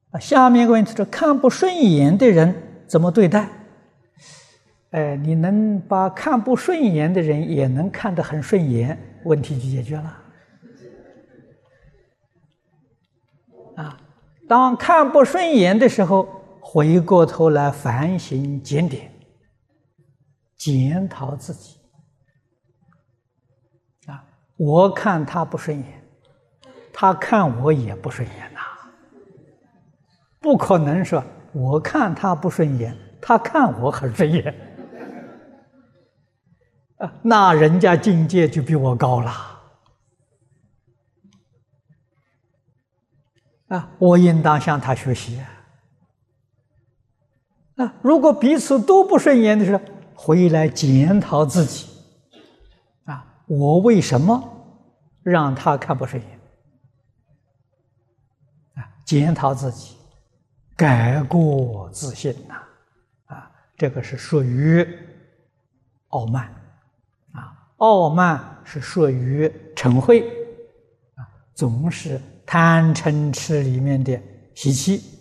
下面一个问题是看不顺眼的人怎么对待？你能把看不顺眼的人也能看得很顺眼，问题就解决了。当看不顺眼的时候，回过头来反省检点，检讨自己。我看他不顺眼，他看我也不顺眼呐。不可能说我看他不顺眼，他看我很顺眼。那人家境界就比我高了。我应当向他学习。如果彼此都不顺眼的时候，回来检讨自己。我为什么让他看不顺眼？检讨自己，改过自新呐！这个是属于傲慢。傲慢是属于嗔恚，总是贪嗔痴里面的习气。